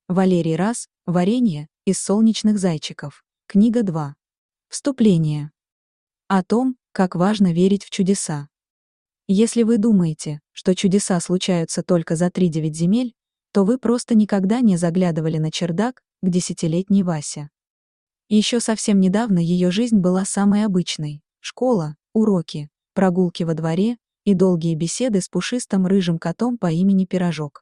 Валерий Раз, «Варенье из солнечных зайчиков». Книга 2. Вступление. О том, как важно верить в чудеса. Если вы думаете, что чудеса случаются только за 3-9 земель, то вы просто никогда не заглядывали на чердак к 10-летней Васе. Еще совсем недавно ее жизнь была самой обычной: школа, уроки, прогулки во дворе и долгие беседы с пушистым рыжим котом по имени Пирожок.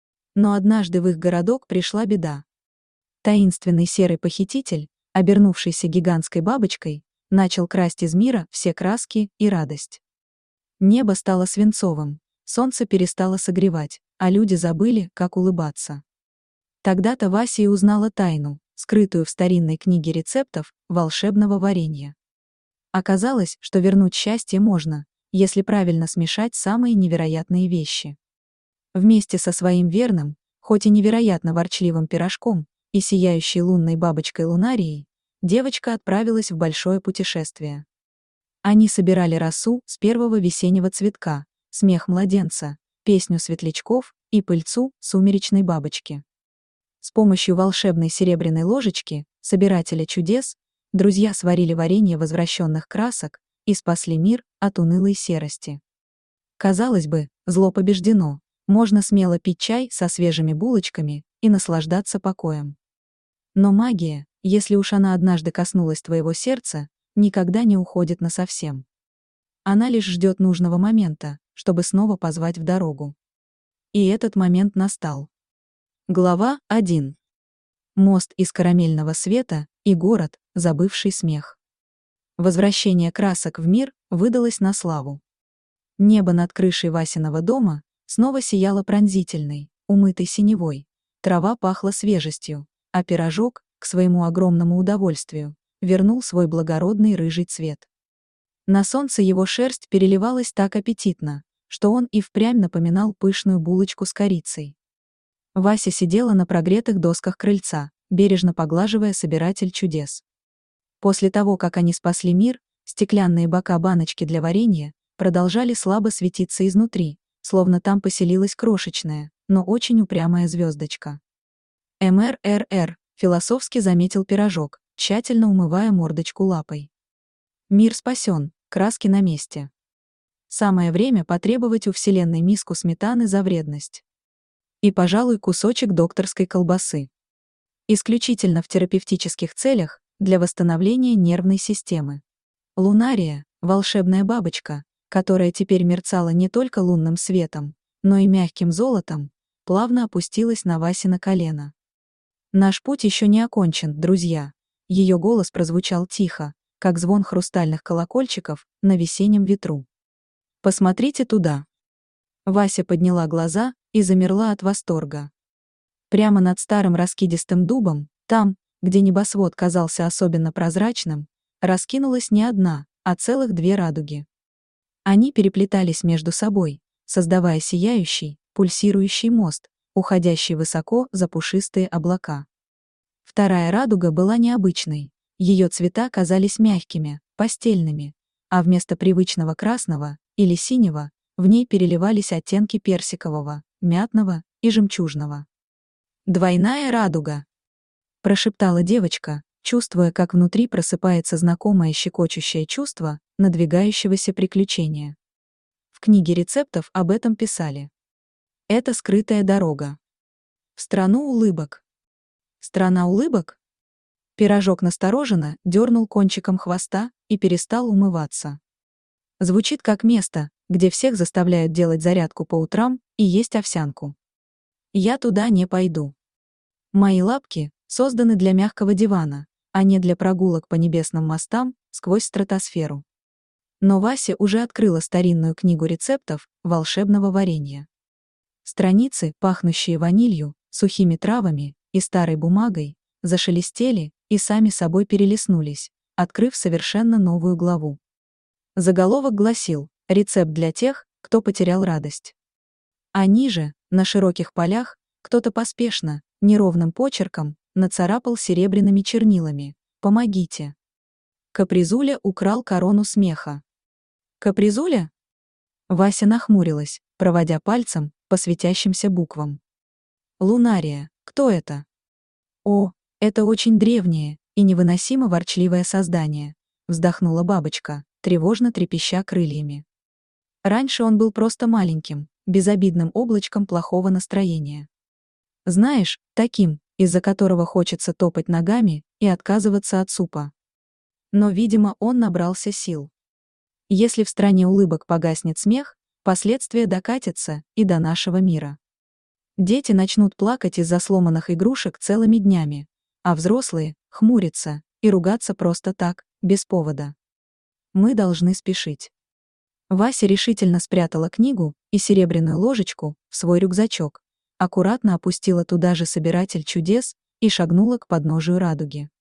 Но однажды в их городок пришла беда. Таинственный серый похититель, обернувшийся гигантской бабочкой, начал красть из мира все краски и радость. Небо стало свинцовым, солнце перестало согревать, а люди забыли, как улыбаться. Тогда-то Вася и узнала тайну, скрытую в старинной книге рецептов волшебного варенья. Оказалось, что вернуть счастье можно, если правильно смешать самые невероятные вещи. Вместе со своим верным, хоть и невероятно ворчливым пирожком и сияющей лунной бабочкой Лунарией, девочка отправилась в большое путешествие. Они собирали росу с первого весеннего цветка, смех младенца, песню светлячков и пыльцу сумеречной бабочки. С помощью волшебной серебряной ложечки, собирателя чудес, друзья сварили варенье возвращенных красок и спасли мир от унылой серости. Казалось бы, зло побеждено, можно смело пить чай со свежими булочками и наслаждаться покоем. Но магия, если уж она однажды коснулась твоего сердца, никогда не уходит насовсем. Она лишь ждет нужного момента, чтобы снова позвать в дорогу. И этот момент настал. Глава 1. Мост из карамельного света и город, забывший смех. Возвращение красок в мир выдалось на славу. Небо над крышей Васиного дома снова сияло пронзительной, умытой синевой, трава пахла свежестью, а пирожок, к своему огромному удовольствию, вернул свой благородный рыжий цвет. На солнце его шерсть переливалась так аппетитно, что он и впрямь напоминал пышную булочку с корицей. Вася сидела на прогретых досках крыльца, бережно поглаживая собиратель чудес. После того, как они спасли мир, стеклянные бока баночки для варенья продолжали слабо светиться изнутри, словно там поселилась крошечная, но очень упрямая звездочка. МРРР, философски заметил пирожок, тщательно умывая мордочку лапой. Мир спасен, краски на месте. Самое время потребовать у Вселенной миску сметаны за вредность. И, пожалуй, кусочек докторской колбасы. Исключительно в терапевтических целях, для восстановления нервной системы. Лунария, волшебная бабочка, которая теперь мерцала не только лунным светом, но и мягким золотом, плавно опустилась на Васино колено. «Наш путь еще не окончен, друзья». Ее голос прозвучал тихо, как звон хрустальных колокольчиков на весеннем ветру. «Посмотрите туда». Вася подняла глаза и замерла от восторга. Прямо над старым раскидистым дубом, там, где небосвод казался особенно прозрачным, раскинулась не одна, а целых 2 радуги. Они переплетались между собой, создавая сияющий, пульсирующий мост, уходящий высоко за пушистые облака. Вторая радуга была необычной, ее цвета казались мягкими, пастельными, а вместо привычного красного или синего в ней переливались оттенки персикового, мятного и жемчужного. «Двойная радуга!» — прошептала девочка, чувствуя, как внутри просыпается знакомое щекочущее чувство надвигающегося приключения. В книге рецептов об этом писали. Это скрытая дорога. В страну улыбок. Страна улыбок? Пирожок настороженно дернул кончиком хвоста и перестал умываться. Звучит как место, где всех заставляют делать зарядку по утрам и есть овсянку. Я туда не пойду. Мои лапки созданы для мягкого дивана, а не для прогулок по небесным мостам сквозь стратосферу. Но Вася уже открыла старинную книгу рецептов волшебного варенья. Страницы, пахнущие ванилью, сухими травами и старой бумагой, зашелестели и сами собой перелистнулись, открыв совершенно новую главу. Заголовок гласил: «Рецепт для тех, кто потерял радость». А ниже, на широких полях, кто-то поспешно, неровным почерком, нацарапал серебряными чернилами: «Помогите». Капризуля украл корону смеха. Капризуля? Вася нахмурилась, проводя пальцем по светящимся буквам. Лунария, Кто это? О, это очень древнее и невыносимо ворчливое создание, вздохнула бабочка, тревожно трепеща крыльями. Раньше он был просто маленьким, безобидным облачком плохого настроения. Знаешь, таким, из-за которого хочется топать ногами и отказываться от супа. Но, видимо, он набрался сил. Если в стране улыбок погаснет смех, последствия докатятся и до нашего мира. Дети начнут плакать из-за сломанных игрушек целыми днями, а взрослые — хмуриться и ругаться просто так, без повода. Мы должны спешить. Вася решительно спрятала книгу и серебряную ложечку в свой рюкзачок, аккуратно опустила туда же собиратель чудес и шагнула к подножию радуги.